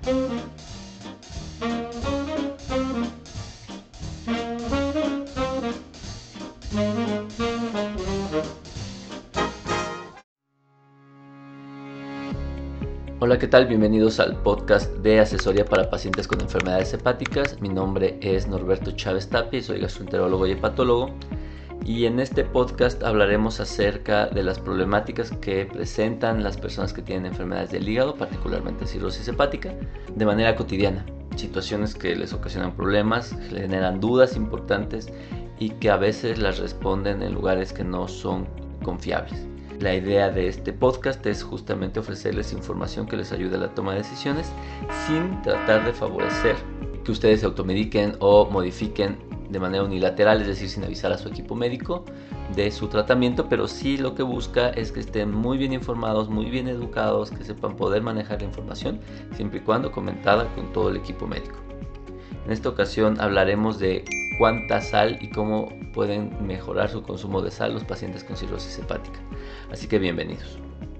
Hola, ¿qué tal? Bienvenidos al podcast de asesoría para pacientes con enfermedades hepáticas. Mi nombre es Norberto Chávez Tapia y soy gastroenterólogo y hepatólogo. Y en este podcast hablaremos acerca de las problemáticas que presentan las personas que tienen enfermedades del hígado, particularmente cirrosis hepática, de manera cotidiana. Situaciones que les ocasionan problemas, generan dudas importantes y que a veces las responden en lugares que no son confiables. La idea de este podcast es justamente ofrecerles información que les ayude a la toma de decisiones sin tratar de favorecer que ustedes se automediquen o modifiquen de manera unilateral, es decir, sin avisar a su equipo médico de su tratamiento, pero sí lo que busca es que estén muy bien informados, muy bien educados, que sepan poder manejar la información, siempre y cuando comentada con todo el equipo médico. En esta ocasión hablaremos de cuánta sal y cómo pueden mejorar su consumo de sal los pacientes con cirrosis hepática. Así que bienvenidos.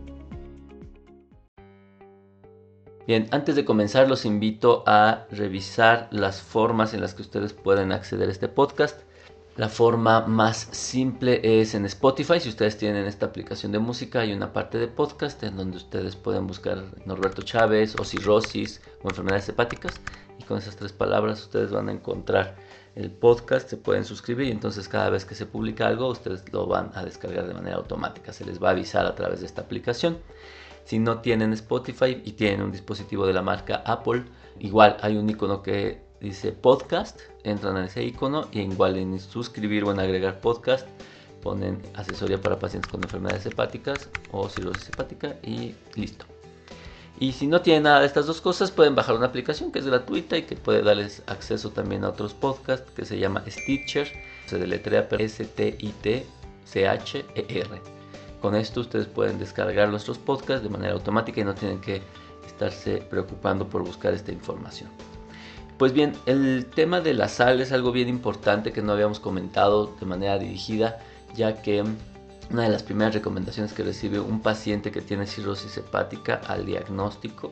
Bien, antes de comenzar los invito a revisar las formas en las que ustedes pueden acceder a este podcast. La forma más simple es en Spotify. Si ustedes tienen esta aplicación de música, hay una parte de podcast en donde ustedes pueden buscar Norberto Chávez o cirrosis o enfermedades hepáticas, y con esas 3 palabras ustedes van a encontrar el podcast, se pueden suscribir y entonces cada vez que se publica algo ustedes lo van a descargar de manera automática, se les va a avisar a través de esta aplicación. Si no tienen Spotify y tienen un dispositivo de la marca Apple, igual hay un icono que dice podcast, entran a ese icono y igual en suscribir o en agregar podcast ponen asesoría para pacientes con enfermedades hepáticas o cirrosis hepática y listo. Y si no tienen nada de estas 2 cosas, pueden bajar una aplicación que es gratuita y que puede darles acceso también a otros podcasts, que se llama Stitcher, se deletrea Stitcher. Con esto ustedes pueden descargar nuestros podcasts de manera automática y no tienen que estarse preocupando por buscar esta información. Pues bien, el tema de la sal es algo bien importante que no habíamos comentado de manera dirigida, ya que una de las primeras recomendaciones que recibe un paciente que tiene cirrosis hepática al diagnóstico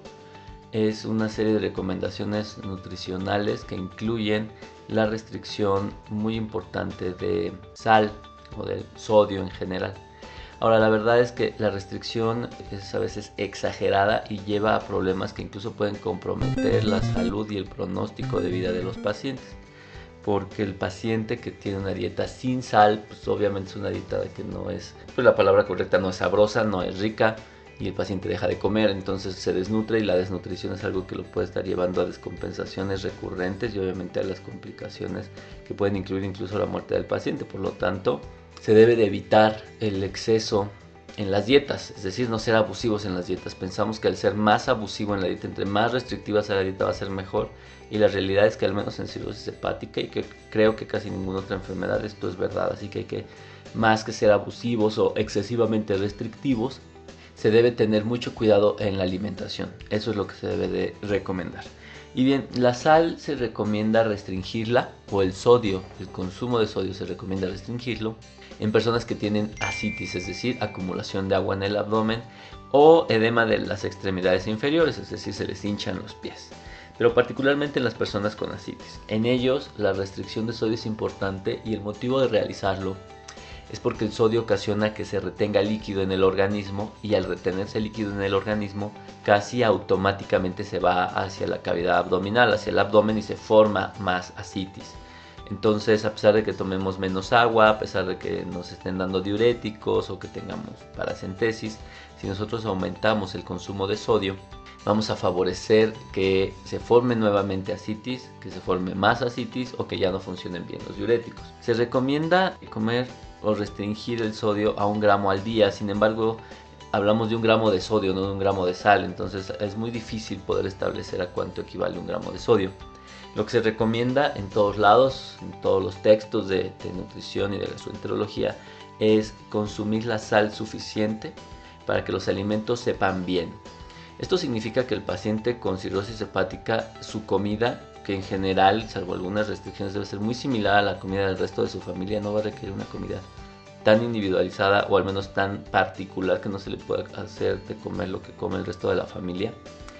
es una serie de recomendaciones nutricionales que incluyen la restricción muy importante de sal o del sodio en general. Ahora, la verdad es que la restricción es a veces exagerada y lleva a problemas que incluso pueden comprometer la salud y el pronóstico de vida de los pacientes. Porque el paciente que tiene una dieta sin sal, pues obviamente es una dieta que no es, pues la palabra correcta, no es sabrosa, no es rica, y el paciente deja de comer, entonces se desnutre, y la desnutrición es algo que lo puede estar llevando a descompensaciones recurrentes y obviamente a las complicaciones que pueden incluir incluso la muerte del paciente. Por lo tanto, se debe de evitar el exceso en las dietas, es decir, no ser abusivos en las dietas. Pensamos que al ser más abusivo en la dieta, entre más restrictiva sea la dieta, va a ser mejor, y la realidad es que al menos en cirrosis hepática, y que creo que casi ninguna otra enfermedad, esto es verdad. Así que hay que, más que ser abusivos o excesivamente restrictivos, se debe tener mucho cuidado en la alimentación. Eso es lo que se debe de recomendar. Y bien, la sal se recomienda restringirla, o el sodio, el consumo de sodio se recomienda restringirlo en personas que tienen ascitis, es decir, acumulación de agua en el abdomen, o edema de las extremidades inferiores, es decir, se les hinchan los pies, pero particularmente en las personas con ascitis. En ellos la restricción de sodio es importante, y el motivo de realizarlo es porque el sodio ocasiona que se retenga líquido en el organismo, y al retenerse líquido en el organismo casi automáticamente se va hacia la cavidad abdominal, hacia el abdomen, y se forma más ascitis. Entonces, a pesar de que tomemos menos agua, a pesar de que nos estén dando diuréticos o que tengamos paracentesis, si nosotros aumentamos el consumo de sodio, vamos a favorecer que se forme nuevamente ascitis, que se forme más ascitis, o que ya no funcionen bien los diuréticos. Se recomienda comer o restringir el sodio a 1 gramo al día. Sin embargo, hablamos de 1 gramo de sodio, no de 1 gramo de sal, entonces es muy difícil poder establecer a cuánto equivale 1 gramo de sodio. Lo que se recomienda en todos lados, en todos los textos de nutrición y de gastroenterología, es consumir la sal suficiente para que los alimentos sepan bien. Esto significa que el paciente con cirrosis hepática, su comida, que en general, salvo algunas restricciones, debe ser muy similar a la comida del resto de su familia, no va a requerir una comida tan individualizada, o al menos tan particular, que no se le pueda hacer de comer lo que come el resto de la familia.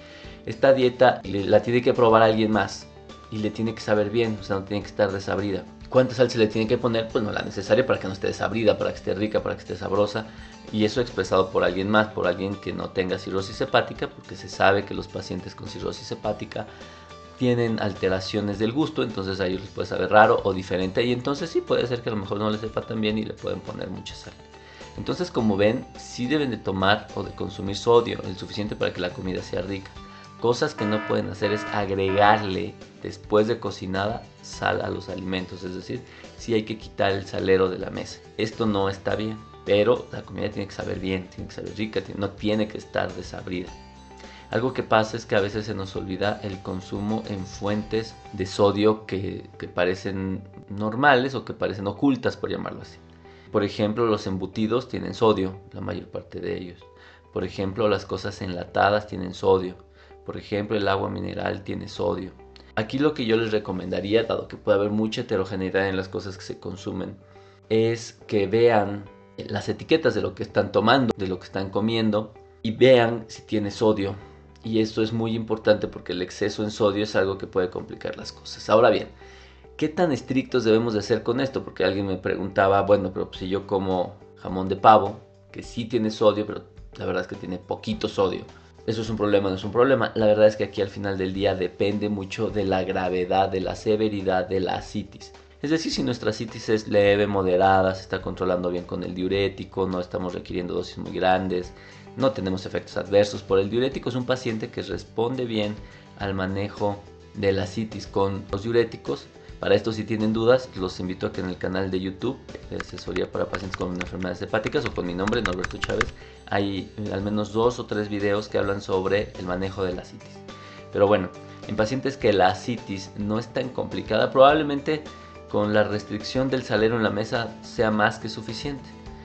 esta dieta la tiene que probar alguien más y le tiene que saber bien, o sea, no tiene que estar desabrida. ¿Cuánta sal se le tiene que poner? Pues no la necesaria para que no esté desabrida, para que esté rica, para que esté sabrosa. Y eso expresado por alguien más, por alguien que no tenga cirrosis hepática, porque se sabe que los pacientes con cirrosis hepática tienen alteraciones del gusto, entonces a ellos les puede saber raro o diferente, y entonces sí puede ser que a lo mejor no les sepa tan bien y le pueden poner mucha sal. Entonces, como ven, sí deben de tomar o de consumir sodio, el suficiente para que la comida sea rica. Cosas que no pueden hacer es agregarle después de cocinada sal a los alimentos, es decir, sí hay que quitar el salero de la mesa. Esto no está bien, pero la comida tiene que saber bien, tiene que saber rica, no tiene que estar desabrida. Algo que pasa es que a veces se nos olvida el consumo en fuentes de sodio que parecen normales o que parecen ocultas, por llamarlo así. Por ejemplo, los embutidos tienen sodio, la mayor parte de ellos. Por ejemplo, las cosas enlatadas tienen sodio. Por ejemplo, el agua mineral tiene sodio. Aquí lo que yo les recomendaría, dado que puede haber mucha heterogeneidad en las cosas que se consumen, es que vean las etiquetas de lo que están tomando, de lo que están comiendo, y vean si tiene sodio. Y esto es muy importante porque el exceso en sodio es algo que puede complicar las cosas. Ahora bien, ¿qué tan estrictos debemos de ser con esto? Porque alguien me preguntaba, bueno, pero si yo como jamón de pavo, que sí tiene sodio, pero la verdad es que tiene poquito sodio, ¿eso es un problema? No es un problema. La verdad es que aquí al final del día depende mucho de la gravedad, de la severidad de la asitis. Es decir, si nuestra asitis es leve, moderada, se está controlando bien con el diurético, no estamos requiriendo dosis muy grandes, no tenemos efectos adversos por el diurético, es un paciente que responde bien al manejo de la asitis con los diuréticos. Para esto, si tienen dudas, los invito a que en el canal de YouTube de asesoría para pacientes con enfermedades hepáticas o con mi nombre, Norberto Chávez, hay al menos 2 o 3 videos que hablan sobre el manejo de la asitis. Pero bueno, en pacientes que la asitis no es tan complicada, probablemente con la restricción del salero en la mesa sea más que suficiente.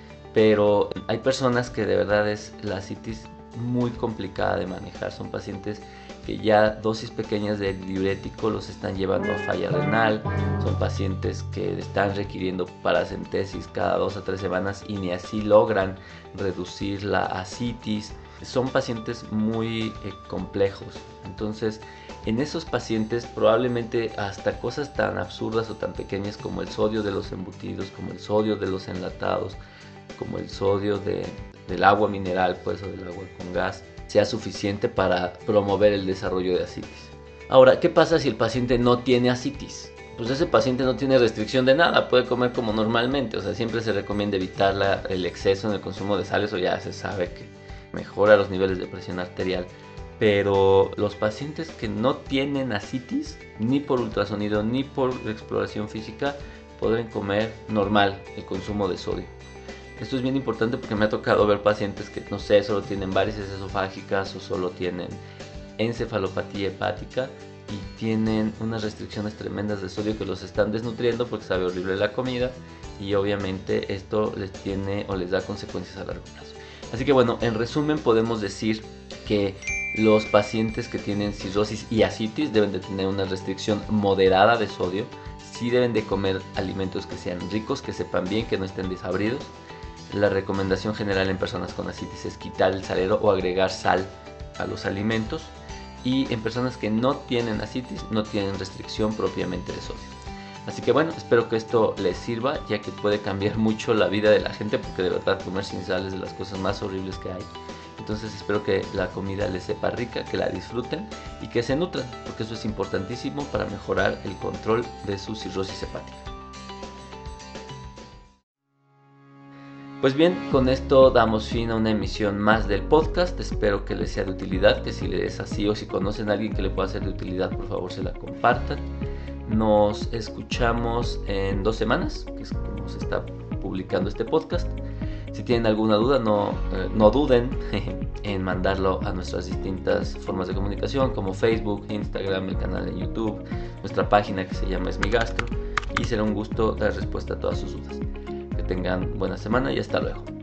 Pero hay personas que de verdad es la asitis muy complicada de manejar. Son pacientes que ya dosis pequeñas de diurético los están llevando a falla renal. Son pacientes que están requiriendo paracentesis cada 2 a 3 semanas y ni así logran reducir la asitis. Son pacientes muy complejos. Entonces, en esos pacientes probablemente hasta cosas tan absurdas o tan pequeñas como el sodio de los embutidos, como el sodio de los enlatados, como el sodio del agua mineral, pues, o del agua con gas, sea suficiente para promover el desarrollo de asitis. Ahora, ¿qué pasa si el paciente no tiene asitis? Pues ese paciente no tiene restricción de nada, puede comer como normalmente. O sea, siempre se recomienda evitar el exceso en el consumo de sales, o ya se sabe que mejora los niveles de presión arterial. Pero los pacientes que no tienen asitis, ni por ultrasonido ni por exploración física, podrán comer normal el consumo de sodio. Esto es bien importante porque me ha tocado ver pacientes que, no sé, solo tienen varices esofágicas o solo tienen encefalopatía hepática y tienen unas restricciones tremendas de sodio que los están desnutriendo porque sabe horrible la comida, y obviamente esto les tiene o les da consecuencias a largo plazo. Así que bueno, en resumen podemos decir que los pacientes que tienen cirrosis y asitis deben de tener una restricción moderada de sodio. Sí deben de comer alimentos que sean ricos, que sepan bien, que no estén desabridos. La recomendación general en personas con asitis es quitar el salero o agregar sal a los alimentos. Y en personas que no tienen asitis, no tienen restricción propiamente de sodio. Así que bueno, espero que esto les sirva, ya que puede cambiar mucho la vida de la gente, porque de verdad comer sin sal es de las cosas más horribles que hay. Entonces espero que la comida les sepa rica, que la disfruten y que se nutran, porque eso es importantísimo para mejorar el control de su cirrosis hepática. Pues bien, con esto damos fin a una emisión más del podcast. Espero que les sea de utilidad, que si les es así o si conocen a alguien que le pueda ser de utilidad, por favor se la compartan. Nos escuchamos en 2 semanas, que es como se está publicando este podcast. Si tienen alguna duda, no duden en mandarlo a nuestras distintas formas de comunicación, como Facebook, Instagram, el canal de YouTube, nuestra página que se llama Es Mi Gastro, y será un gusto dar respuesta a todas sus dudas. Que tengan buena semana y hasta luego.